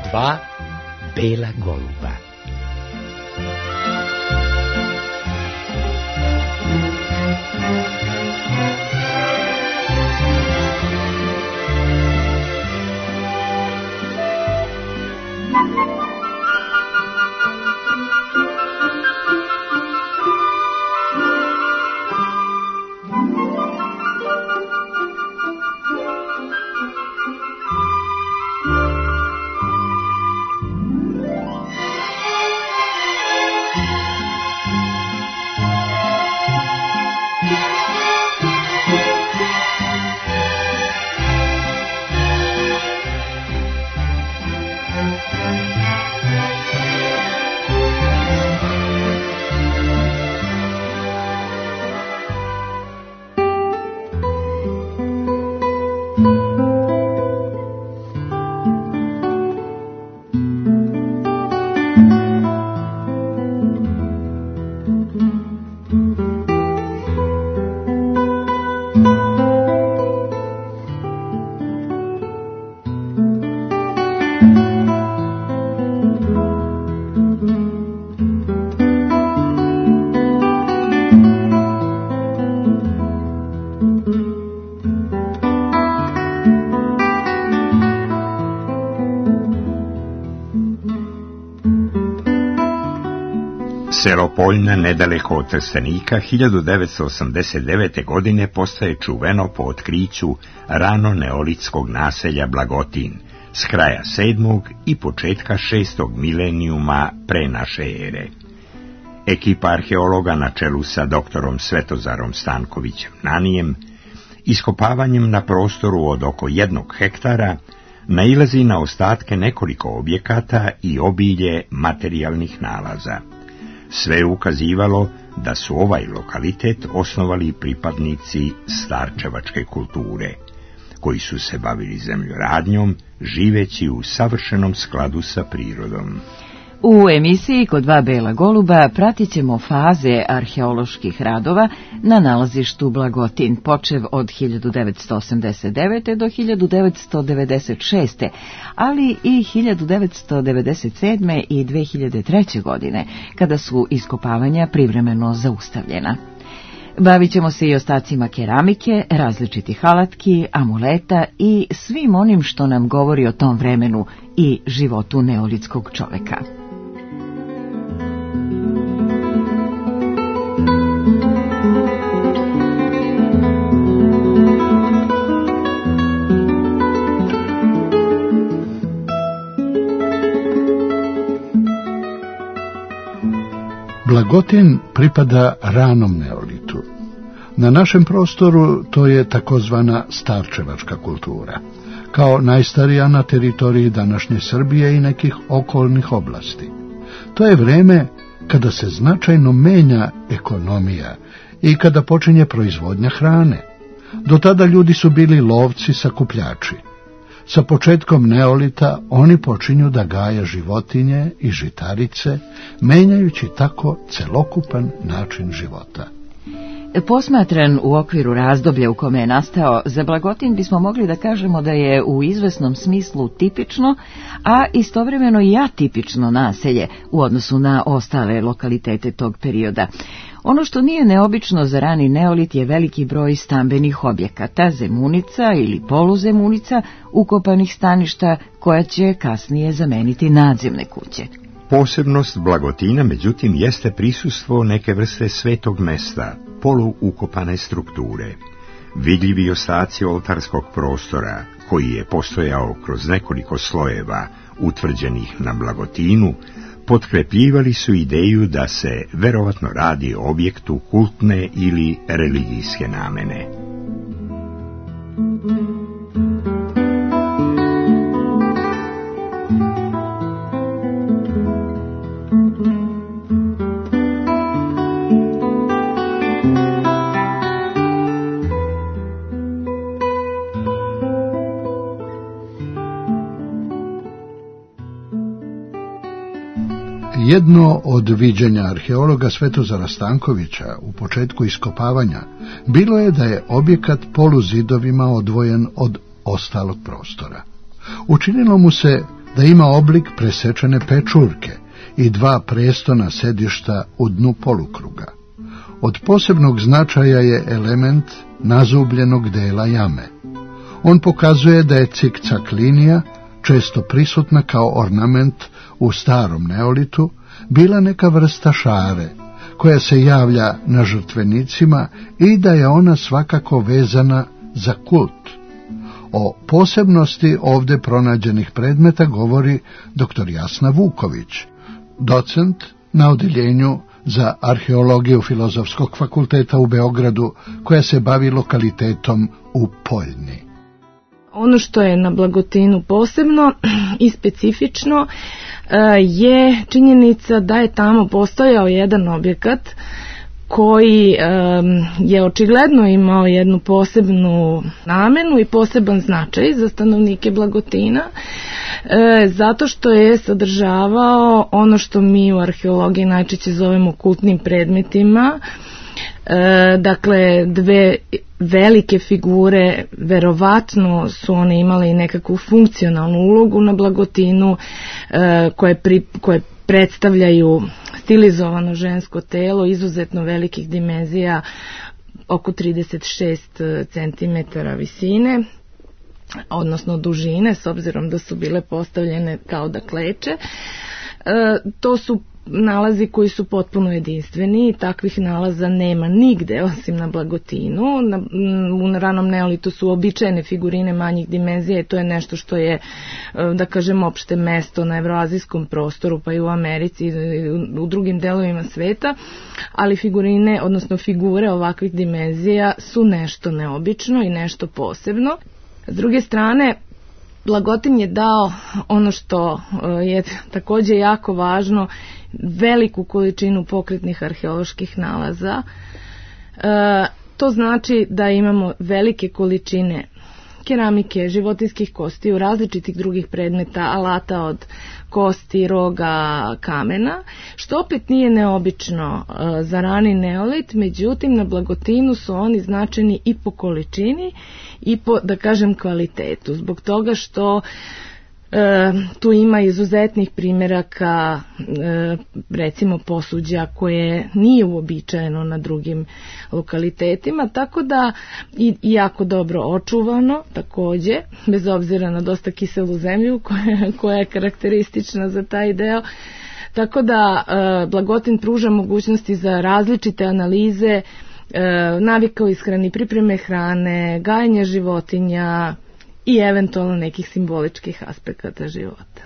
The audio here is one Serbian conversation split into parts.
Dva bela goluba. Selo Poljna, nedaleko od Trstenika, 1989. godine postaje čuveno po otkriću rano neolitskog naselja Blagotin s kraja 7. i početka 6. milenijuma pre naše ere. Ekipa arheologa na čelu sa doktorom Svetozarom Stankovićem Nanijem, iskopavanjem na prostoru od oko 1 hektara, nailazi na ostatke nekoliko objekata i obilje materijalnih nalaza. Sve je ukazivalo da su ovaj lokalitet osnovali pripadnici starčevačke kulture, koji su se bavili zemljoradnjom, živeći u savršenom skladu sa prirodom. U emisiji Kod dva bela goluba pratit ćemo faze arheoloških radova na nalazištu Blagotin, počev od 1989. do 1996. ali i 1997. i 2003. godine, kada su iskopavanja privremeno zaustavljena. Bavit ćemo se i ostacima keramike, različitih alatki, amuleta i svim onim što nam govori o tom vremenu i životu neolitskog čoveka. Blagotin pripada ranom neolitu. Na našem prostoru to je takozvana starčevačka kultura, kao najstarija na teritoriji današnje Srbije i nekih okolnih oblasti. To je vreme kada se značajno menja ekonomija i kada počinje proizvodnja hrane. Do tada ljudi su bili lovci sakupljači. Sa početkom neolita oni počinju da gaje životinje i žitarice, menjajući tako celokupan način života. Posmatran u okviru razdoblja u kome je nastao, za Blagotin bismo mogli da kažemo da je u izvesnom smislu tipično, a istovremeno i atipično naselje u odnosu na ostale lokalitete tog perioda. Ono što nije neobično za rani neolit je veliki broj stambenih objekata, zemunica ili poluzemunica, ukopanih staništa koja će kasnije zameniti nadzemne kuće. Posebnost Blagotina, međutim, jeste prisustvo neke vrste svetog mesta, poluukopane strukture. Vidljivi ostaci oltarskog prostora, koji je postojao kroz nekoliko slojeva utvrđenih na Blagotinu, potkrepljivali su ideju da se verovatno radi o objektu kultne ili religijske namene. Jedno od viđenja arheologa Svetozara Stankovića u početku iskopavanja bilo je da je objekat poluzidovima odvojen od ostalog prostora. Učinilo mu se da ima oblik presečene pečurke i dva prestona sedišta u dnu polukruga. Od posebnog značaja je element nazubljenog dela jame. On pokazuje da je cikcak linija, često prisutna kao ornament u starom neolitu, bila neka vrsta šare, koja se javlja na žrtvenicima i da je ona svakako vezana za kult. O posebnosti ovdje pronađenih predmeta govori dr. Jasna Vuković, docent na odeljenju za arheologiju Filozofskog fakulteta u Beogradu, koja se bavi lokalitetom u Poljni. Ono što je na Blagotinu posebno i specifično je činjenica da je tamo postojao jedan objekat koji je očigledno imao jednu posebnu namenu i poseban značaj za stanovnike Blagotina, zato što je sadržavao ono što mi u arheologiji najčešće zovemo kultnim predmetima. Dakle, dve velike figure, verovatno su one imale i nekakvu funkcionalnu ulogu na Blagotinu, koje predstavljaju stilizovano žensko telo izuzetno velikih dimenzija, oko 36 cm visine, odnosno dužine, s obzirom da su bile postavljene kao da kleče. To su nalazi koji su potpuno jedinstveni, takvih nalaza nema nigde osim na Blagotinu. U ranom neolitu su običajne figurine manjih dimenzija i to je nešto što je, da kažem, opšte mesto na evroazijskom prostoru, pa i u Americi i u drugim delovima sveta, ali figurine, odnosno figure ovakvih dimenzija su nešto neobično i nešto posebno. S druge strane, Blagotin je dao ono što je također jako važno, veliku količinu pokretnih arheoloških nalaza. To znači da imamo velike količine keramike, životinskih kostiju, različitih drugih predmeta, alata od kosti, roga, kamena, što opet nije neobično za rani neolit, međutim na Blagotinu su oni značajni i po količini i po, da kažem, kvalitetu, zbog toga što tu ima izuzetnih primjeraka, recimo posuđa koje nije uobičajeno na drugim lokalitetima, tako da i jako dobro očuvano također, bez obzira na dosta kiselu zemlju koja je karakteristična za taj deo. Tako da Blagotin pruža mogućnosti za različite analize navika u ishrani, pripreme hrane, gajenja životinja i eventualno nekih simboličkih aspekata života.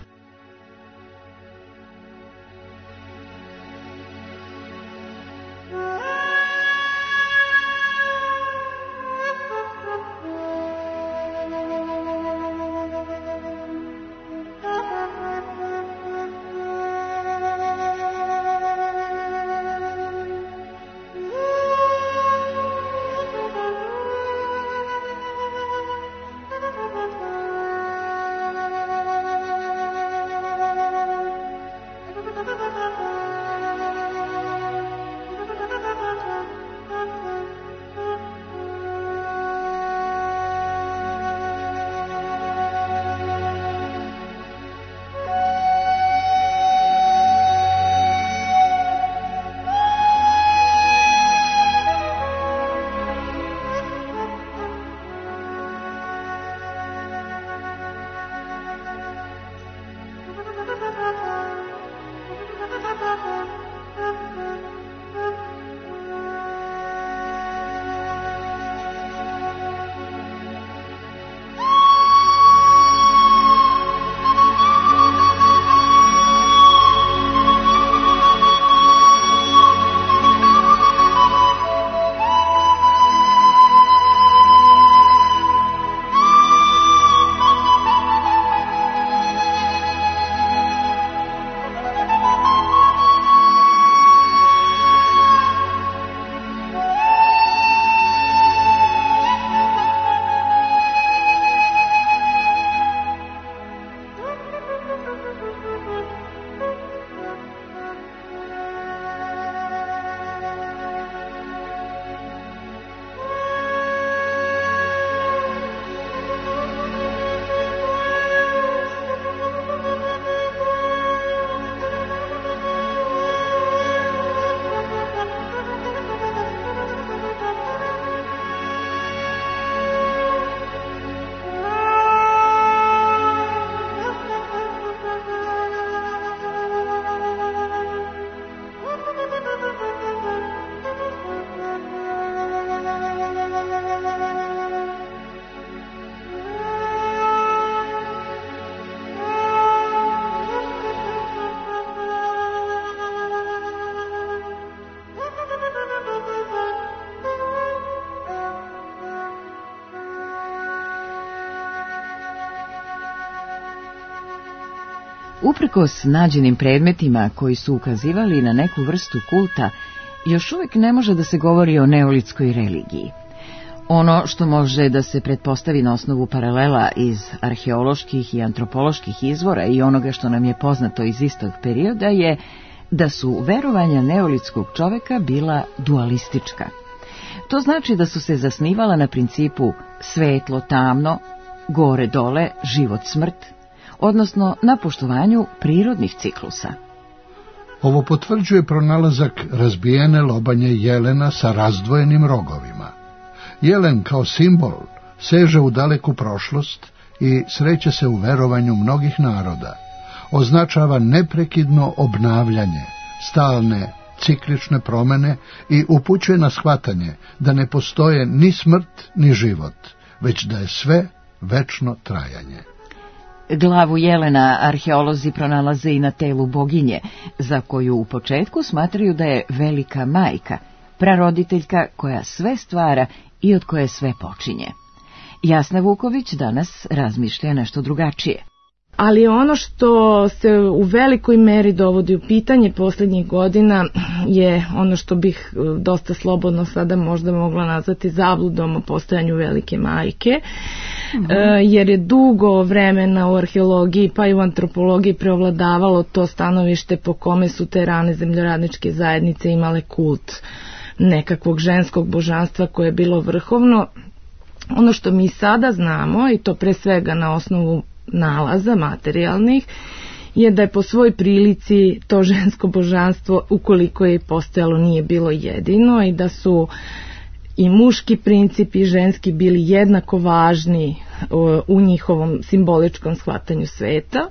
Uprkos nađenim predmetima koji su ukazivali na neku vrstu kulta, još uvijek ne može da se govori o neolitskoj religiji. Ono što može da se pretpostavi na osnovu paralela iz arheoloških i antropoloških izvora i onoga što nam je poznato iz istog perioda je da su verovanja neolitskog čoveka bila dualistička. To znači da su se zasnivala na principu svetlo-tamno, gore-dole, život-smrt, odnosno na poštovanju prirodnih ciklusa. Ovo potvrđuje pronalazak razbijene lobanje jelena sa razdvojenim rogovima. Jelen kao simbol seže u daleku prošlost i sreće se u verovanju mnogih naroda. Označava neprekidno obnavljanje, stalne ciklične promene i upućuje na shvatanje da ne postoje ni smrt ni život, već da je sve večno trajanje. Glavu jelena arheolozi pronalaze i na telu boginje, za koju u početku smatraju da je velika majka, praroditeljka koja sve stvara i od koje sve počinje. Jasna Vuković danas razmišlja nešto drugačije. Ali ono što se u velikoj meri dovodi u pitanje posljednjih godina je ono što bih dosta slobodno sada možda mogla nazvati zabludom o postojanju velike majke, jer je dugo vremena u arheologiji pa i u antropologiji preovladavalo to stanovište po kome su te rane zemljoradničke zajednice imale kult nekakvog ženskog božanstva koje je bilo vrhovno. Ono što mi sada znamo, i to pre svega na osnovu nalaza materijalnih, je da je po svoj prilici to žensko božanstvo, ukoliko je postojalo, nije bilo jedino i da su i muški principi i ženski bili jednako važni u njihovom simboličkom shvatanju sveta.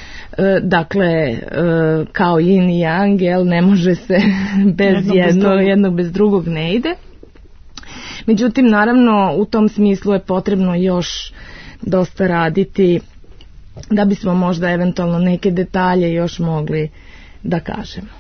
Dakle, kao yin i yang, ne može se bez jednog bez drugog ne ide. Međutim, naravno, u tom smislu je potrebno još dosta raditi da bismo možda eventualno neke detalje još mogli da kažemo.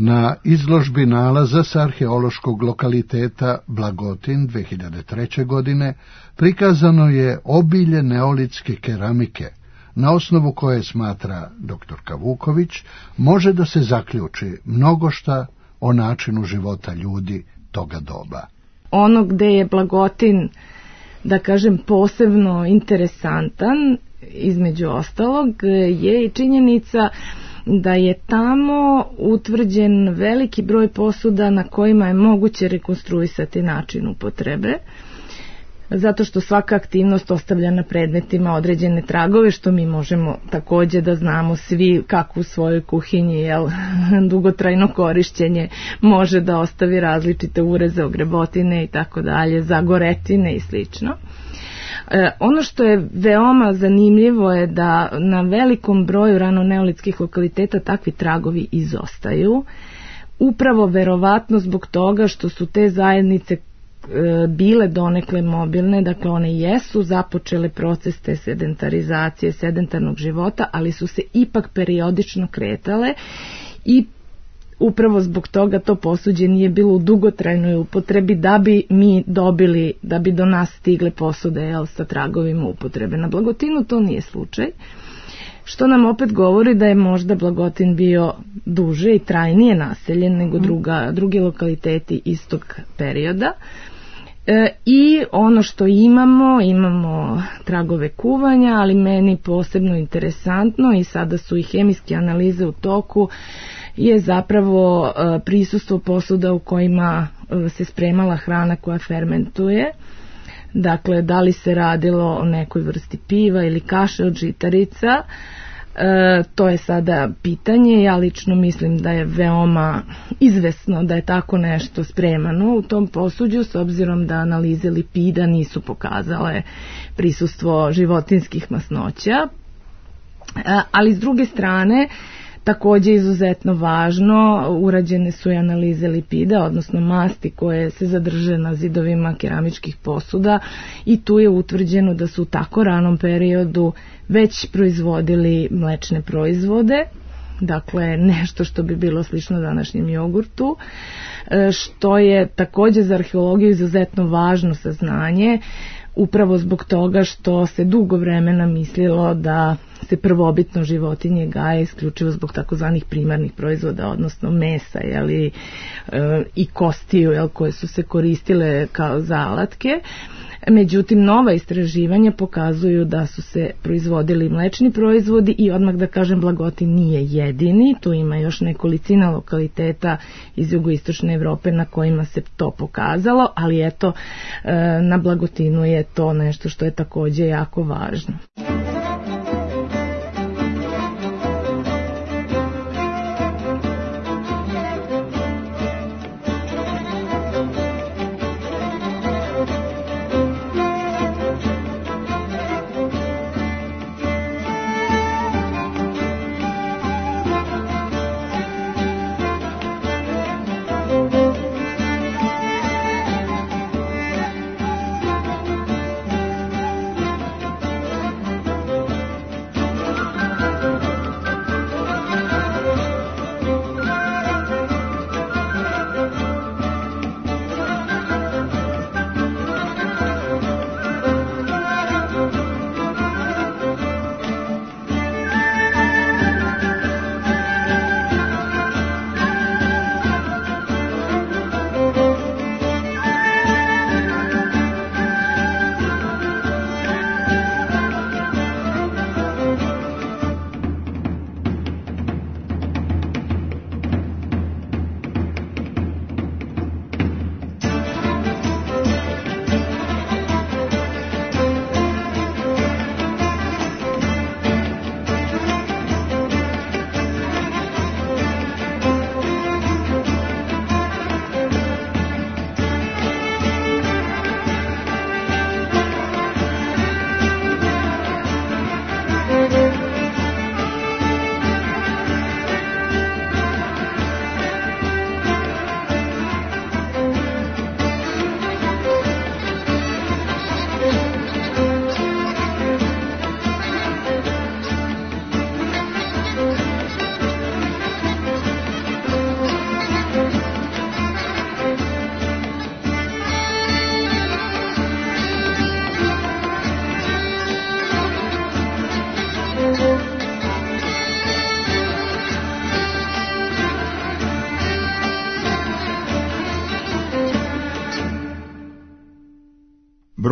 Na izložbi nalaza sa arheološkog lokaliteta Blagotin 2003. godine prikazano je obilje neolitske keramike, na osnovu koje smatra dr. Vuković, može da se zaključi mnogo šta o načinu života ljudi toga doba. Ono gde je Blagotin, da kažem, posebno interesantan, između ostalog, je i činjenica da je tamo utvrđen veliki broj posuda na kojima je moguće rekonstruisati način upotrebe, zato što svaka aktivnost ostavlja na predmetima određene tragove, što mi možemo takođe da znamo svi kako u svojoj kuhinji dugotrajno korišćenje može da ostavi različite ureze, ogrebotine i tako dalje, zagoretine i slično. Ono što je veoma zanimljivo je da na velikom broju ranoneolitskih lokaliteta takvi tragovi izostaju, upravo verovatno zbog toga što su te zajednice bile donekle mobilne, dakle one jesu započele proces te sedentarizacije, sedentarnog života, ali su se ipak periodično kretale i upravo zbog toga to posuđe nije bilo u dugotrajnoj upotrebi da bi mi dobili, da bi do nas stigle posude sa tragovima upotrebe. Na Blagotinu to nije slučaj, što nam opet govori da je možda Blagotin bio duže i trajnije naseljen nego drugi lokaliteti istog perioda. I ono što imamo tragove kuvanja, ali meni posebno interesantno i sada su i hemijske analize u toku, je zapravo prisustvo posuda u kojima se spremala hrana koja fermentuje. Dakle, da li se radilo o nekoj vrsti piva ili kaše od žitarica, to je sada pitanje. Ja lično mislim da je veoma izvesno da je tako nešto spremano u tom posuđu, s obzirom da analize lipida nisu pokazale prisustvo životinskih masnoća. Ali s druge strane, takođe izuzetno važno, urađene su i analize lipida, odnosno masti koje se zadrže na zidovima keramičkih posuda, i tu je utvrđeno da su u tako ranom periodu već proizvodili mlečne proizvode, dakle nešto što bi bilo slično današnjem jogurtu, što je takođe za arheologiju izuzetno važno saznanje, upravo zbog toga što se dugo vremena mislilo da se prvobitno životinje gaje isključivo zbog takozvanih primarnih proizvoda, odnosno mesa i kostiju koje su se koristile kao za alatke. Međutim, nova istraživanja pokazuju da su se proizvodili mlečni proizvodi i odmah da kažem, Blagotin nije jedini, tu ima još nekolicina lokaliteta iz jugoistočne Evrope na kojima se to pokazalo, ali eto, na Blagotinu je to nešto što je takođe jako važno.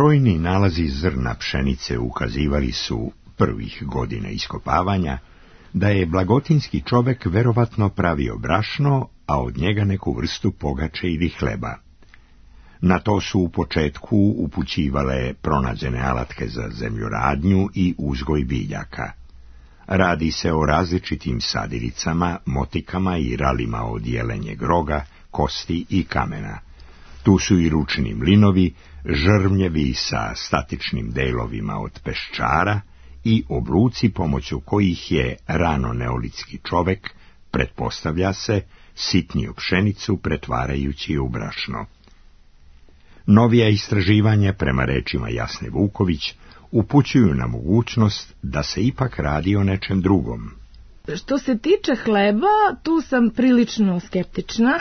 Brojni nalazi zrna pšenice ukazivali su prvih godina iskopavanja da je blagotinski čovek verovatno pravio brašno, a od njega neku vrstu pogače ili hleba. Na to su u početku upućivale pronađene alatke za zemljoradnju i uzgoj biljaka. Radi se o različitim sadiricama, motikama i ralima od jelenjeg roga, kosti i kamena. Tu su i ručni mlinovi, žrvnjevi sa statičnim delovima od peščara i obruci pomoću kojih je rano neolitski čovek, pretpostavlja se, sitnio pšenicu pretvarajući u brašno. Novija istraživanja, prema rečima Jasne Vuković, upućuju na mogućnost da se ipak radi o nečem drugom. Što se tiče hleba, tu sam prilično skeptična.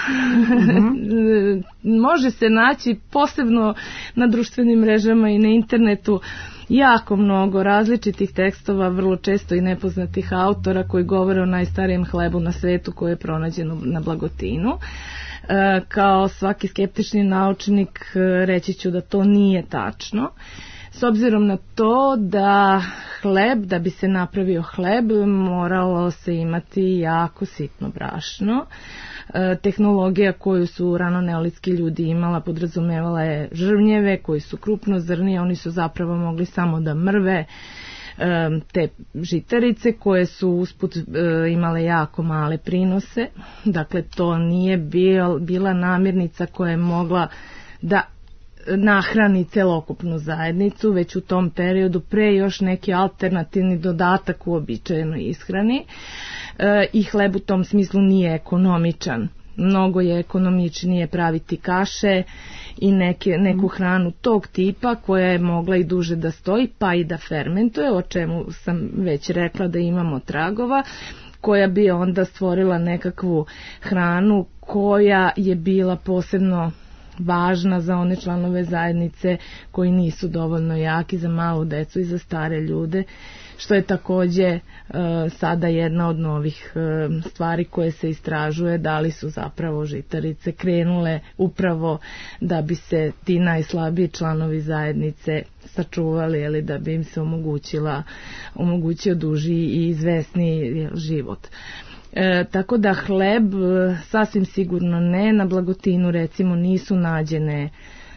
Može se naći posebno na društvenim mrežama i na internetu jako mnogo različitih tekstova, vrlo često i nepoznatih autora koji govore o najstarijem hlebu na svetu koji je pronađen na Blagotinu. Kao svaki skeptični naučnik reći ću da to nije tačno. S obzirom na to da da bi se napravio hleb, moralo se imati jako sitno brašno. Tehnologija koju su rano neolitski ljudi imala podrazumevala je žrvnjeve koji su krupnozrni, oni su zapravo mogli samo da mrve te žitarice koje su usput imale jako male prinose. Dakle, to nije bila namirnica koja je mogla da nahrani celokupnu zajednicu, već u tom periodu pre još neki alternativni dodatak u običajenoj ishrani. I hleb u tom smislu nije ekonomičan. Mnogo je ekonomičnije praviti kaše i neku hranu tog tipa koja je mogla i duže da stoji, pa i da fermentuje, o čemu sam već rekla da imamo tragova, koja bi onda stvorila nekakvu hranu koja je bila posebno važna za one članove zajednice koji nisu dovoljno jaki, za malu decu i za stare ljude, što je takođe sada jedna od novih stvari koje se istražuje, da li su zapravo žitarice krenule upravo da bi se ti najslabiji članovi zajednice sačuvali, ili da bi im se omogućio duži i izvesniji život. Tako da hleb sasvim sigurno ne. Na Blagotinu recimo nisu nađene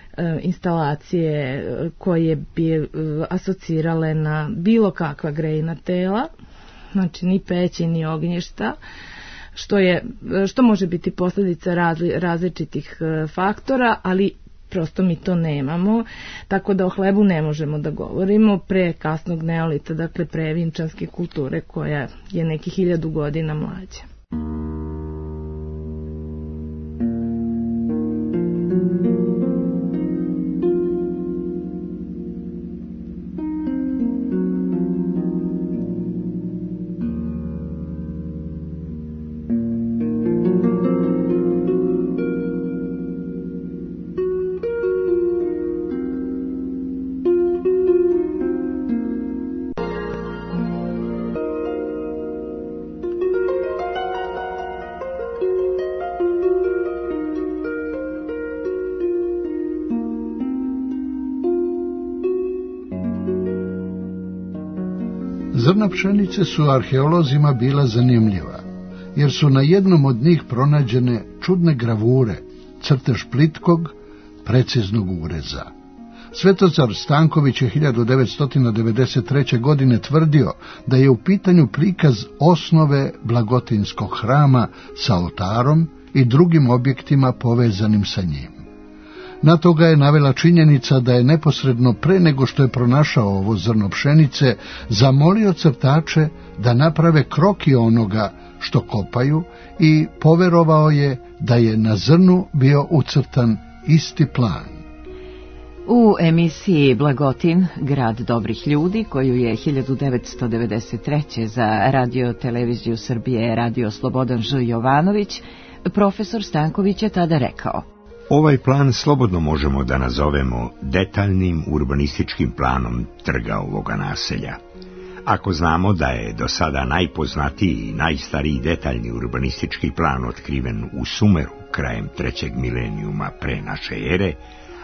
instalacije koje bi asocirale na bilo kakva grejna tela, znači ni peći ni ognjišta, što može biti posljedica različitih faktora, ali prosto mi to nemamo, tako da o hlebu ne možemo da govorimo pre kasnog neolita, dakle pre vinčanske kulture koja je nekih 1000 godina mlađa. Zrna pšenice su arheolozima bila zanimljiva, jer su na jednom od njih pronađene čudne gravure, crtež plitkog, preciznog ureza. Svetozar Stanković je 1993. godine tvrdio da je u pitanju prikaz osnove Blagotinskog hrama sa oltarom i drugim objektima povezanim sa njim. Na to ga je navela činjenica da je neposredno pre nego što je pronašao ovo zrno pšenice zamolio crtače da naprave kroki onoga što kopaju i poverovao je da je na zrnu bio ucrtan isti plan. U emisiji Blagotin, grad dobrih ljudi, koju je 1993. za Radio Televiziju Srbije radio Slobodan Ž. Jovanović, profesor Stanković je tada rekao: Ovaj plan slobodno možemo da nazovemo detaljnim urbanističkim planom trga ovoga naselja. Ako znamo da je do sada najpoznatiji i najstariji detaljni urbanistički plan otkriven u Sumeru krajem 3. milenijuma pre naše ere,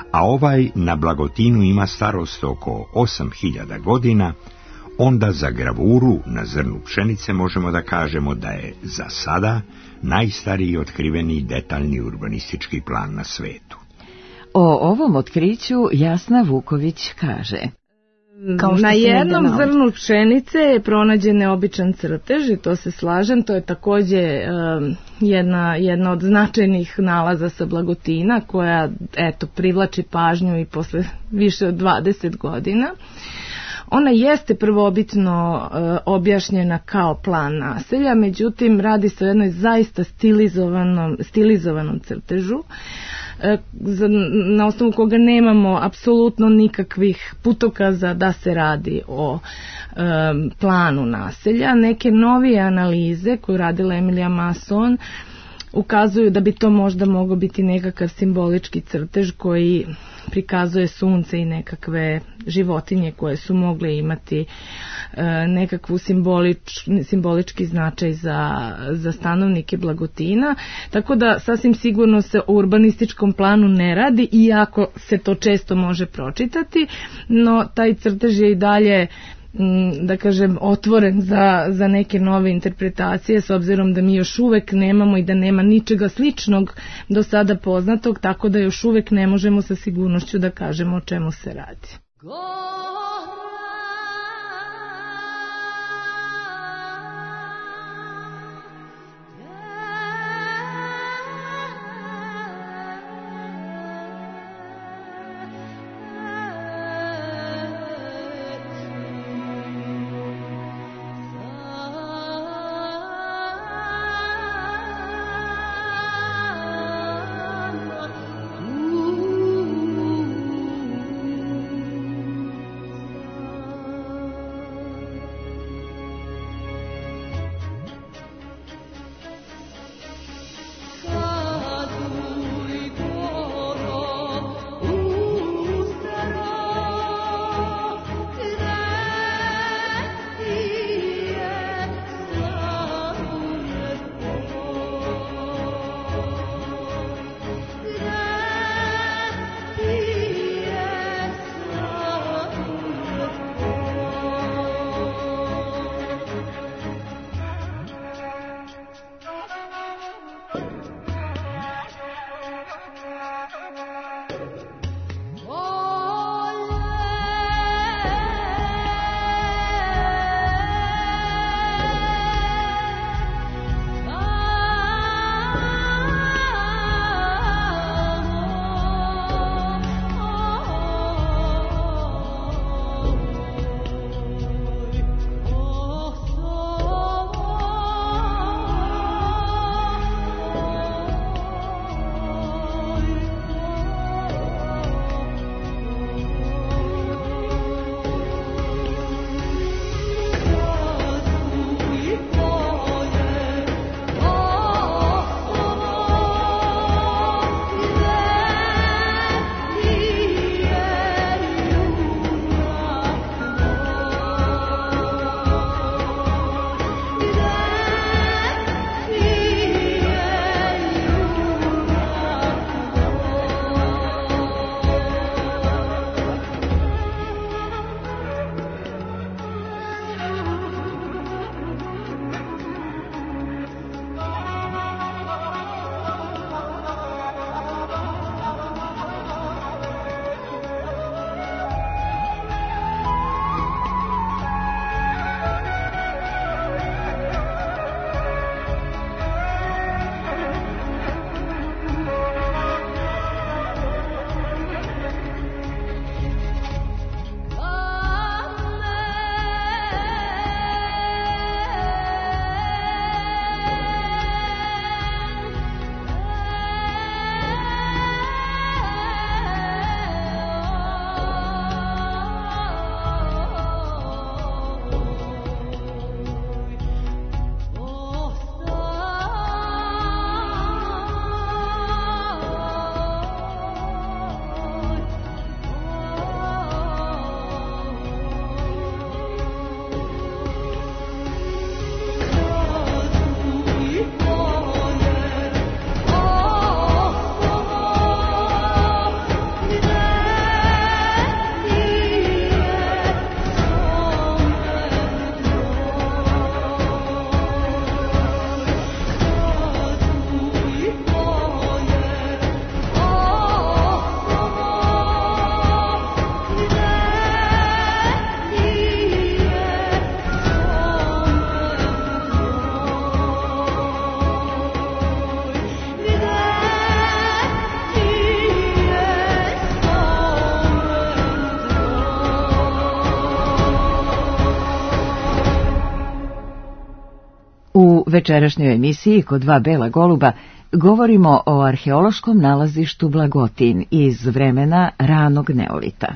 a ovaj na Blagotinu ima starost oko 8000 godina, onda za gravuru na zrnu pšenice možemo da kažemo da je za sada najstariji otkriveni detaljni urbanistički plan na svetu. O ovom otkriću Jasna Vuković kaže: Na jednom zrnu pšenice je pronađen neobičan crtež i to se slažem, to je takođe jedna od značajnih nalaza sa Blagotina koja privlači pažnju i posle više od 20 godina. Ona jeste prvobitno objašnjena kao plan naselja, međutim radi se o jednoj zaista stilizovanom crtežu, na osnovu koga nemamo apsolutno nikakvih putokaza da se radi o planu naselja. Neke novije analize koje radila Emilija Masson ukazuju da bi to možda mogao biti nekakav simbolički crtež koji prikazuje sunce i nekakve životinje koje su mogle imati nekakvu simbolički značaj za stanovnike Blagotina, tako da sasvim sigurno se o urbanističkom planu ne radi, iako se to često može pročitati, no taj crtež je i dalje, da kažem, otvoren za neke nove interpretacije, s obzirom da mi još uvek nemamo i da nema ničega sličnog do sada poznatog, tako da još uvek ne možemo sa sigurnošću da kažemo o čemu se radi. U večerašnjoj emisiji Kod dva bela goluba govorimo o arheološkom nalazištu Blagotin iz vremena ranog neolita.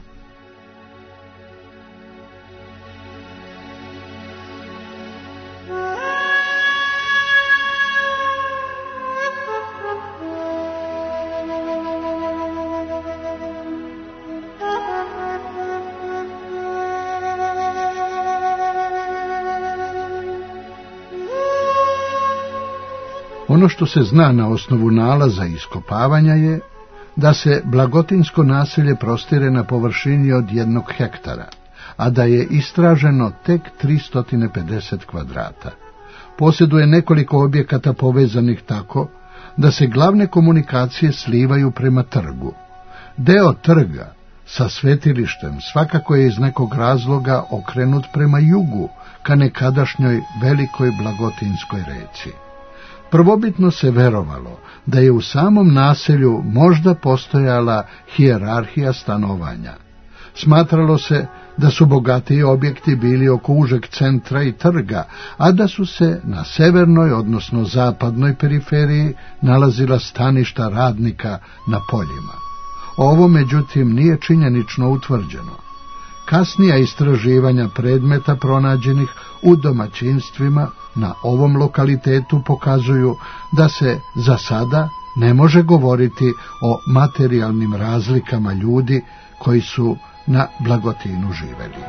Ono što se zna na osnovu nalaza i iskopavanja je da se Blagotinsko naselje prostire na površini od 1 hektara, a da je istraženo tek 350 kvadrata. Posjeduje nekoliko objekata povezanih tako da se glavne komunikacije slivaju prema trgu. Deo trga sa svetilištem svakako je iz nekog razloga okrenut prema jugu, ka nekadašnjoj velikoj Blagotinskoj reci. Prvobitno se verovalo da je u samom naselju možda postojala hijerarhija stanovanja. Smatralo se da su bogatiji objekti bili oko užeg centra i trga, a da su se na severnoj, odnosno zapadnoj periferiji nalazila staništa radnika na poljima. Ovo, međutim, nije činjenično utvrđeno. Kasnija istraživanja predmeta pronađenih u domaćinstvima na ovom lokalitetu pokazuju da se za sada ne može govoriti o materijalnim razlikama ljudi koji su na Blagotinu živeli.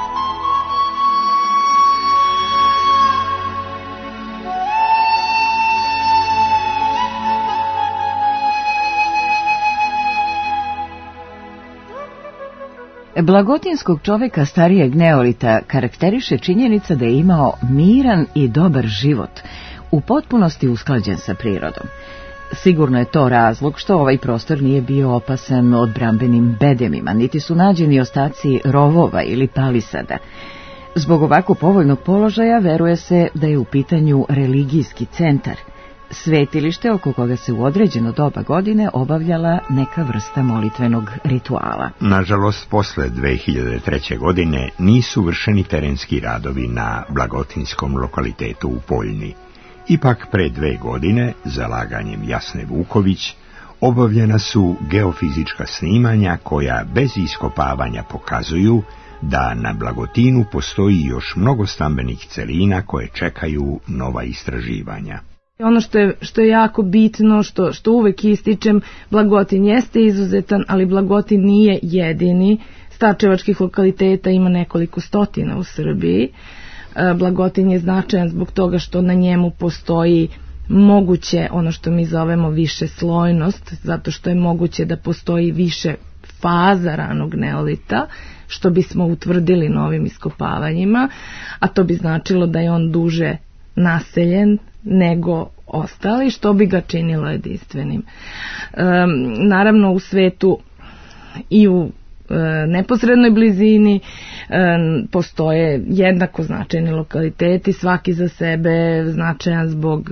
Blagotinskog čoveka starijeg neolita karakteriše činjenica da je imao miran i dobar život, u potpunosti usklađen sa prirodom. Sigurno je to razlog što ovaj prostor nije bio opasan odbrambenim bedemima, niti su nađeni ostaci rovova ili palisada. Zbog ovako povoljnog položaja veruje se da je u pitanju religijski centar, svetilište oko koga se u određeno doba godine obavljala neka vrsta molitvenog rituala. Nažalost, posle 2003. godine nisu vršeni terenski radovi na Blagotinskom lokalitetu u Poljni. Ipak pre 2 godine, zalaganjem Jasne Vuković, obavljena su geofizička snimanja koja bez iskopavanja pokazuju da na Blagotinu postoji još mnogo stambenih celina koje čekaju nova istraživanja. Ono što je jako bitno, što uvek ističem, Blagotin jeste izuzetan, ali Blagotin nije jedini. Starčevačkih lokaliteta ima nekoliko stotina u Srbiji. Blagotin je značajan zbog toga što na njemu postoji moguće, ono što mi zovemo više slojnost, zato što je moguće da postoji više faza ranog neolita, što bismo utvrdili novim iskopavanjima, a to bi značilo da je on duže naseljen nego ostali, što bi ga činilo jedinstvenim. Naravno, u svetu i u neposrednoj blizini postoje jednako značajni lokaliteti, svaki za sebe značajan zbog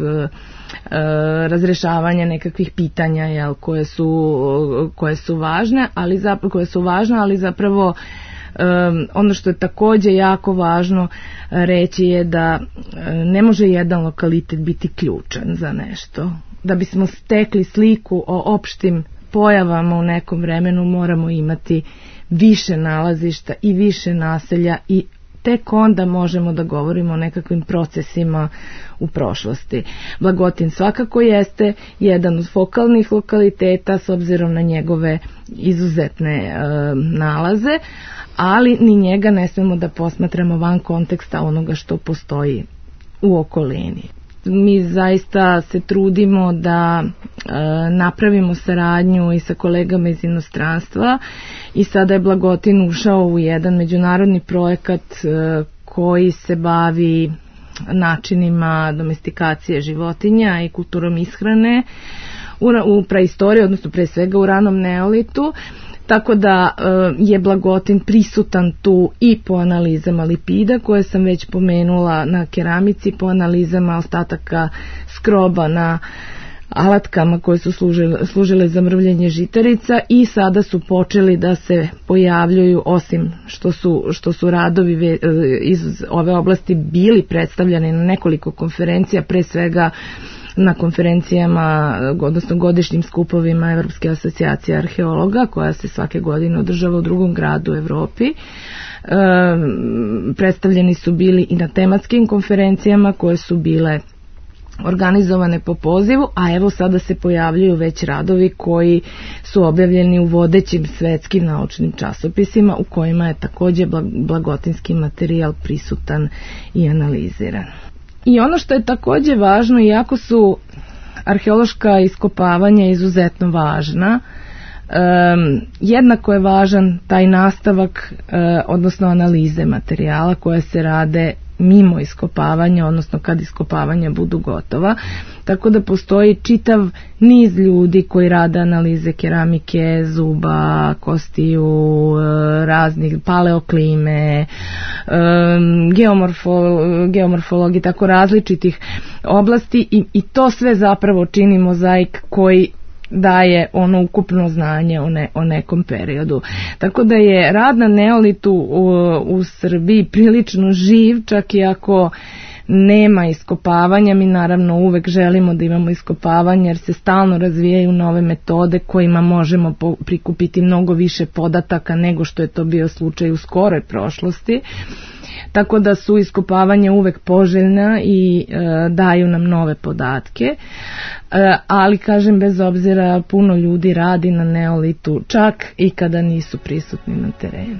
razrešavanja nekakvih pitanja koje su važne, ali zapravo ono što je takođe jako važno reći je da ne može jedan lokalitet biti ključan za nešto. Da bismo stekli sliku o opštim pojavama u nekom vremenu moramo imati više nalazišta i više naselja i tek onda možemo da govorimo o nekakvim procesima u prošlosti. Blagotin svakako jeste jedan od fokalnih lokaliteta s obzirom na njegove izuzetne nalaze, ali ni njega ne smemo da posmatramo van konteksta onoga što postoji u okolini. Mi zaista se trudimo da napravimo saradnju i sa kolegama iz inostranstva i sada je Blagotin ušao u jedan međunarodni projekat koji se bavi načinima domestikacije životinja i kulturom ishrane u praistoriji, odnosno pre svega u ranom neolitu. Tako da je Blagotin prisutan tu i po analizama lipida koje sam već pomenula na keramici, po analizama ostataka skroba na alatkama koje su služile za mrvljenje žitarica i sada su počeli da se pojavljuju, osim što su radovi iz ove oblasti bili predstavljeni na nekoliko konferencija, pre svega na konferencijama, odnosno godišnjim skupovima Evropske asocijacije arheologa, koja se svake godine održava u drugom gradu u Evropi. Predstavljeni su bili i na tematskim konferencijama koje su bile organizovane po pozivu, a evo sada se pojavljuju već radovi koji su objavljeni u vodećim svetskim naučnim časopisima u kojima je također blagotinski materijal prisutan i analiziran. I ono što je također važno, iako su arheološka iskopavanja izuzetno važna, jednako je važan taj nastavak, odnosno analize materijala koje se rade mimo iskopavanja, odnosno kad iskopavanja budu gotova, tako da postoji čitav niz ljudi koji rade analize keramike, zuba, kostiju, raznih paleoklime, geomorfologije, tako različitih oblasti i to sve zapravo čini mozaik koji daje ono ukupno znanje o nekom periodu. Tako da je rad na neolitu u Srbiji prilično živ, čak i ako nema iskopavanja. Mi naravno uvek želimo da imamo iskopavanje jer se stalno razvijaju nove metode kojima možemo prikupiti mnogo više podataka nego što je to bio slučaj u skoroj prošlosti. Tako da su iskopavanja uvek poželjna i daju nam nove podatke, ali kažem, bez obzira, puno ljudi radi na neolitu čak i kada nisu prisutni na terenu.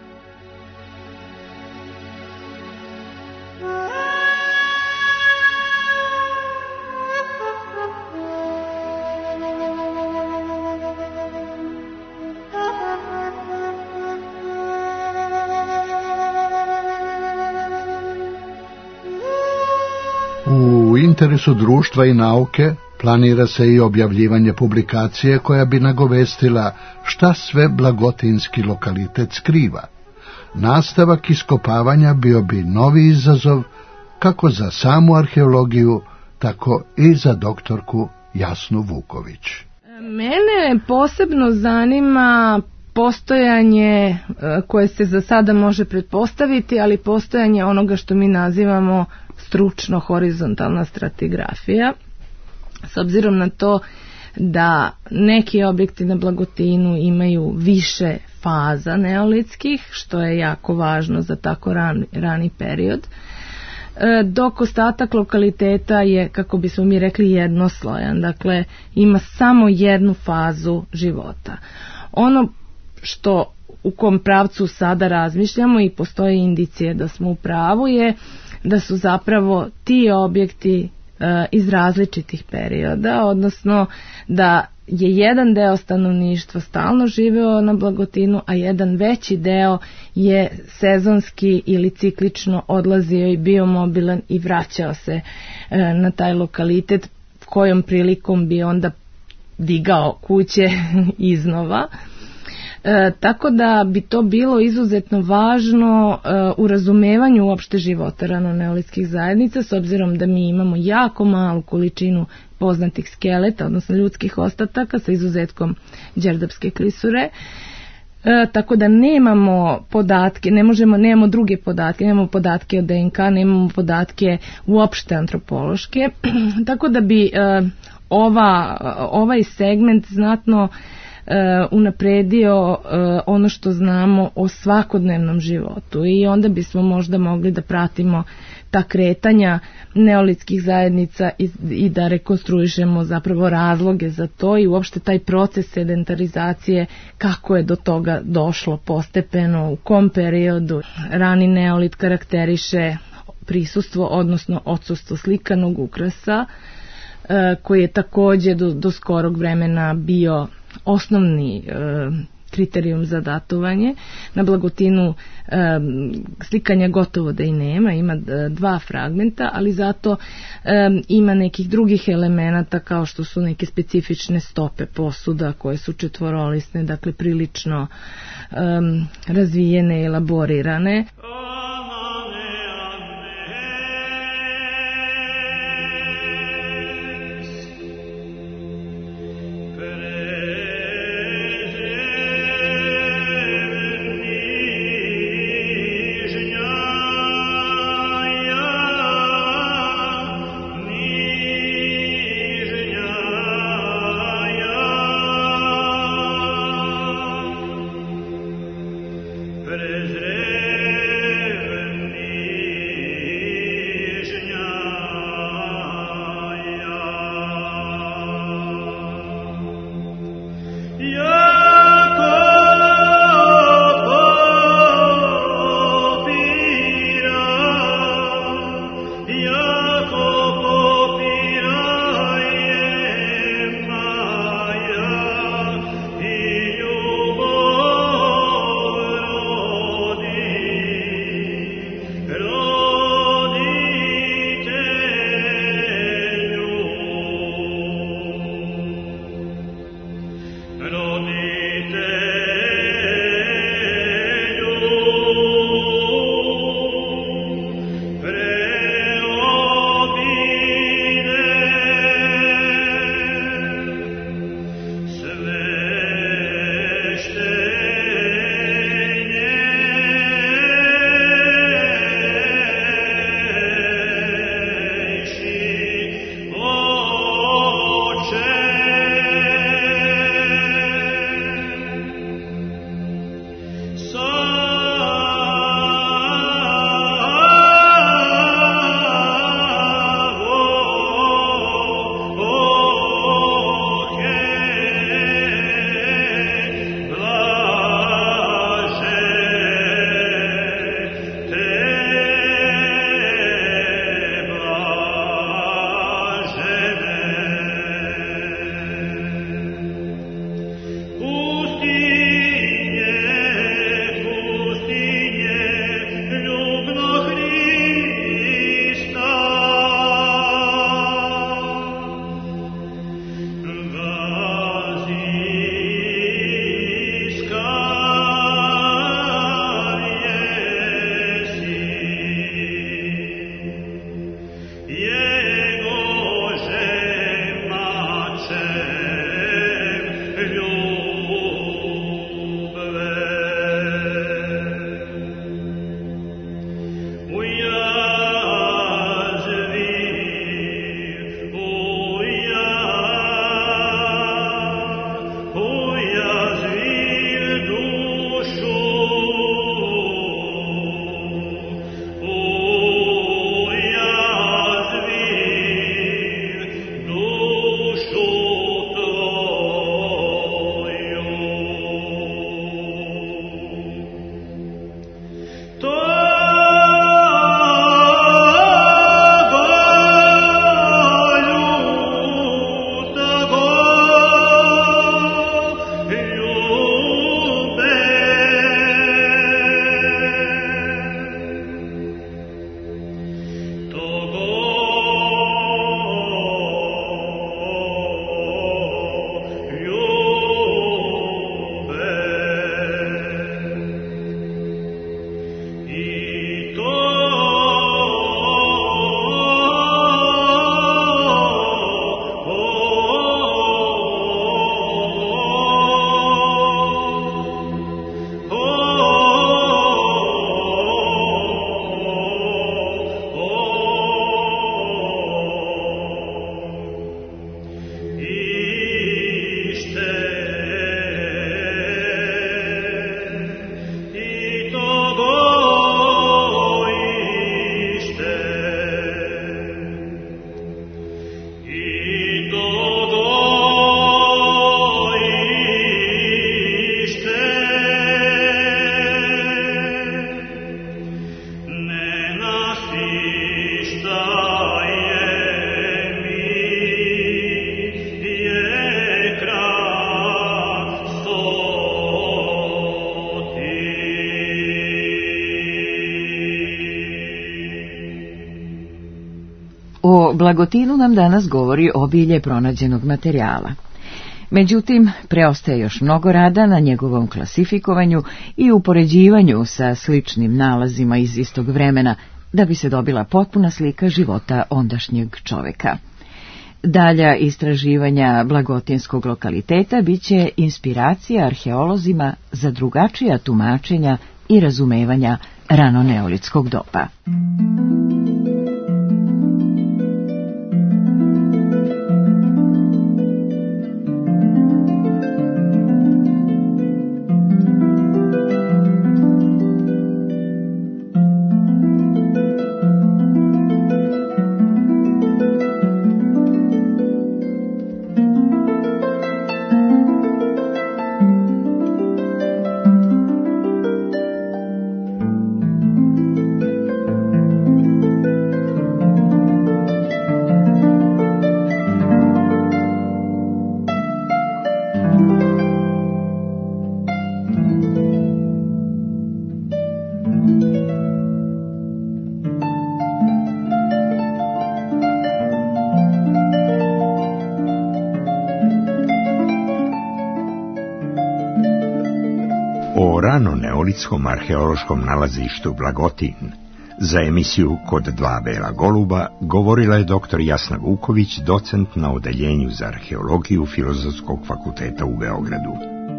U interesu društva i nauke planira se i objavljivanje publikacije koja bi nagovestila šta sve blagotinski lokalitet skriva. Nastavak iskopavanja bio bi novi izazov kako za samu arheologiju, tako i za doktorku Jasnu Vuković. Mene posebno zanima postojanje koje se za sada može pretpostaviti, ali postojanje onoga što mi nazivamo stručno horizontalna stratigrafija, s obzirom na to da neki objekti na Blagotinu imaju više faza neolitskih, što je jako važno za tako rani period, dok ostatak lokaliteta je, kako bismo mi rekli, jednoslojan, dakle ima samo jednu fazu života. Ono što u kom pravcu sada razmišljamo i postoje indicije da smo u pravu je da su zapravo ti objekti iz različitih perioda, odnosno da je jedan deo stanovništva stalno živeo na Blagotinu, a jedan veći deo je sezonski ili ciklično odlazio i bio mobilan i vraćao se na taj lokalitet, kojom prilikom bi onda digao kuće iznova. Tako da bi to bilo izuzetno važno u razumevanju uopšte života ranoneolitskih zajednica, s obzirom da mi imamo jako malu količinu poznatih skeleta, odnosno ljudskih ostataka, sa izuzetkom Đerdapske klisure. Tako da nemamo podatke, nemamo druge podatke, nemamo podatke o DNK, nemamo podatke uopšte antropološke, tako da bi ovaj segment znatno unapredio ono što znamo o svakodnevnom životu i onda bismo možda mogli da pratimo ta kretanja neolitskih zajednica i da rekonstruišemo zapravo razloge za to i uopšte taj proces sedentarizacije, kako je do toga došlo postepeno, u kom periodu. Rani neolit karakteriše prisustvo, odnosno odsustvo slikanog ukrasa, koji je također do skorog vremena bio osnovni kriterijum za datovanje. Na Blagotinu slikanja gotovo da i nema, ima 2 fragmenta, ali zato ima nekih drugih elemenata kao što su neke specifične stope posuda koje su četvorolisne, dakle prilično razvijene i elaborirane. O Blagotinu nam danas govori obilje pronađenog materijala. Međutim, preostaje još mnogo rada na njegovom klasifikovanju i upoređivanju sa sličnim nalazima iz istog vremena, da bi se dobila potpuna slika života ondašnjeg čoveka. Dalja istraživanja blagotinskog lokaliteta biće inspiracija arheolozima za drugačija tumačenja i razumevanja ranoneolitskog doba. O ranoneolitskom arheološkom nalazištu Blagotin za emisiju Kod dva bela goluba govorila je dr. Jasna Vuković, docent na odeljenju za arheologiju Filozofskog fakulteta u Beogradu.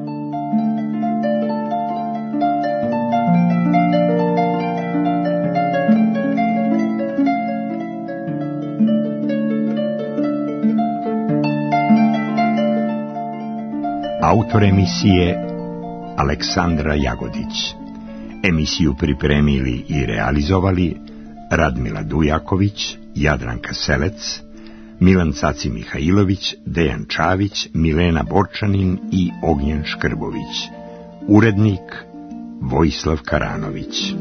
Autor emisije Aleksandra Jagodić. Emisiju pripremili i realizovali Radmila Dujaković, Jadranka Selec, Milan Caci Mihajlović, Dejan Čavić, Milena Borčanin i Ognjen Škrbović. Urednik Vojislav Karanović.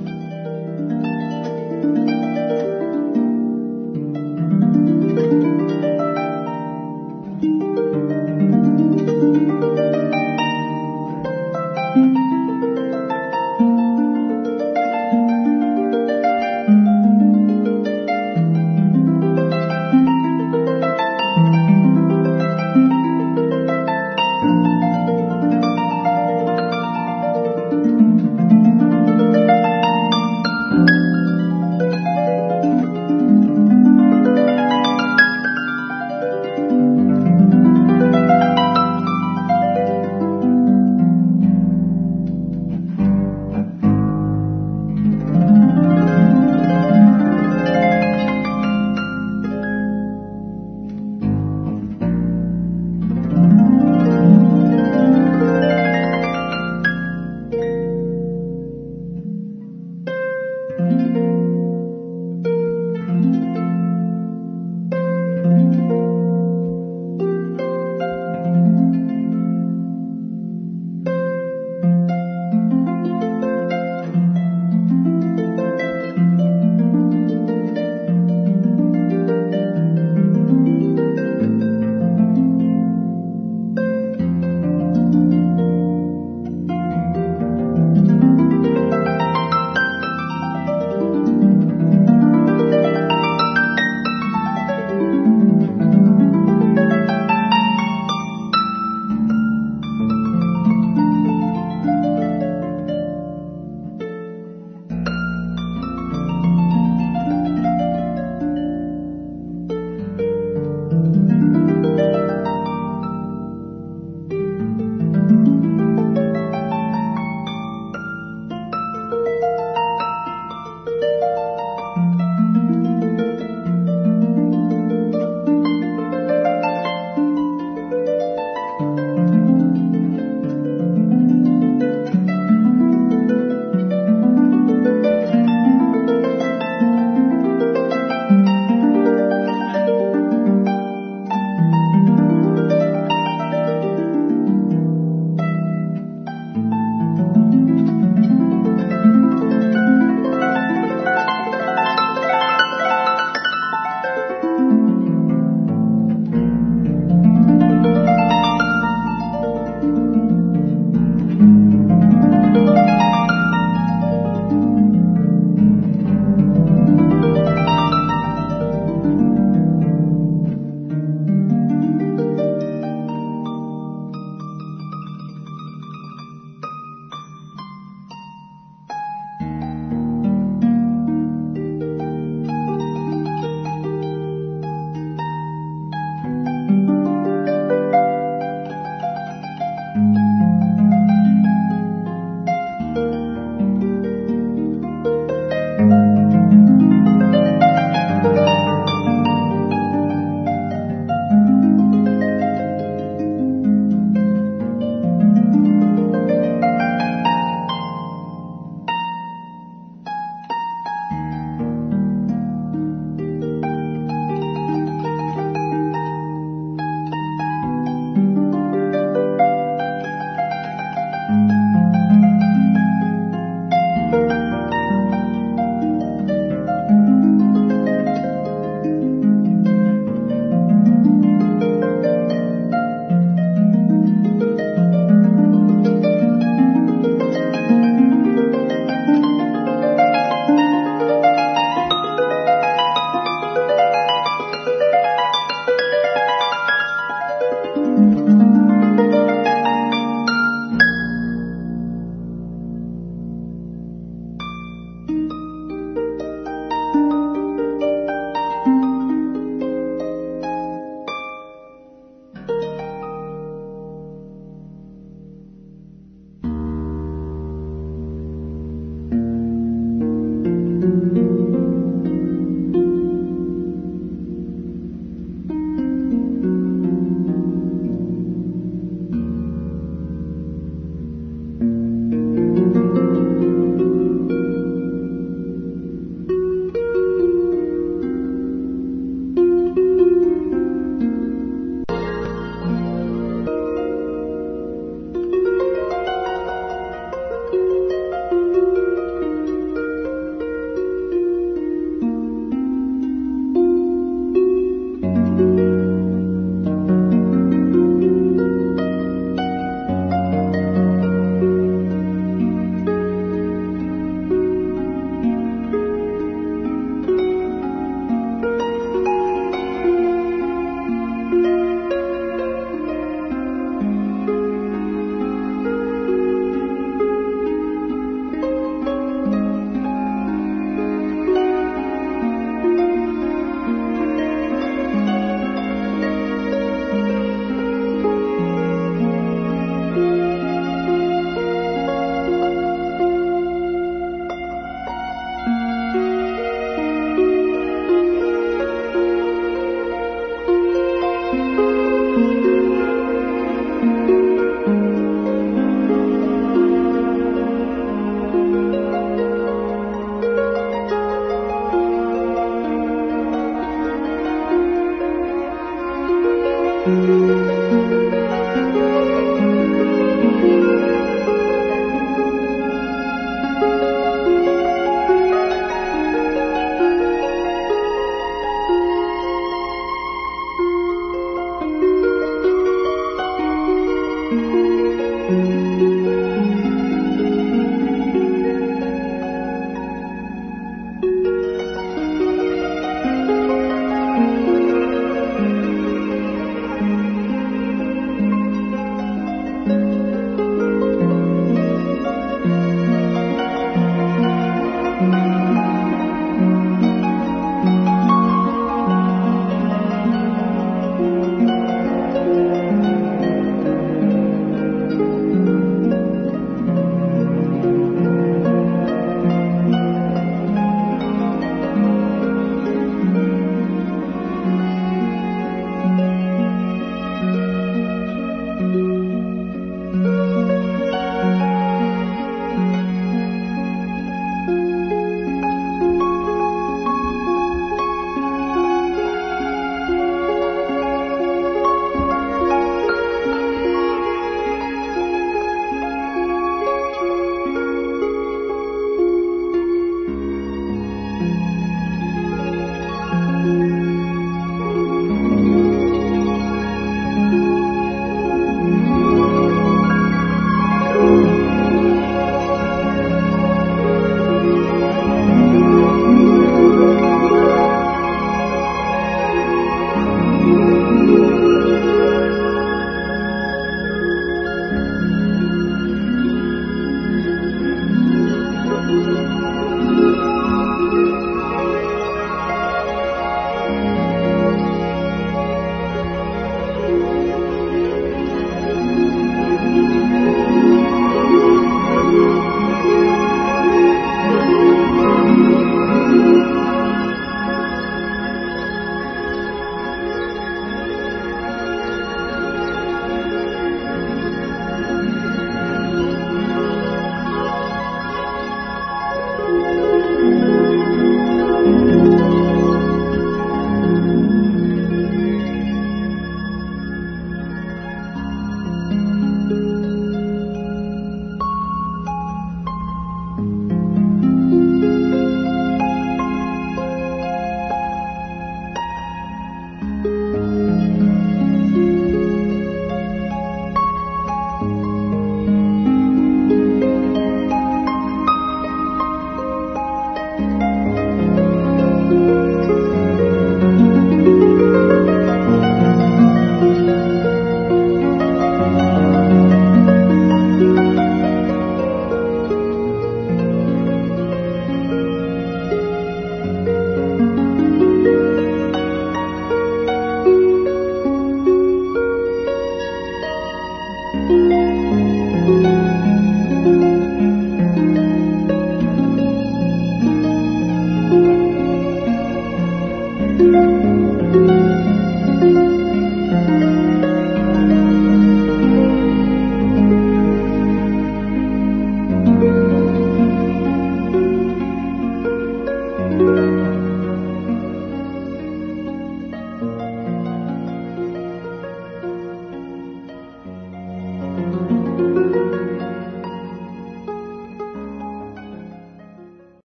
Thank you.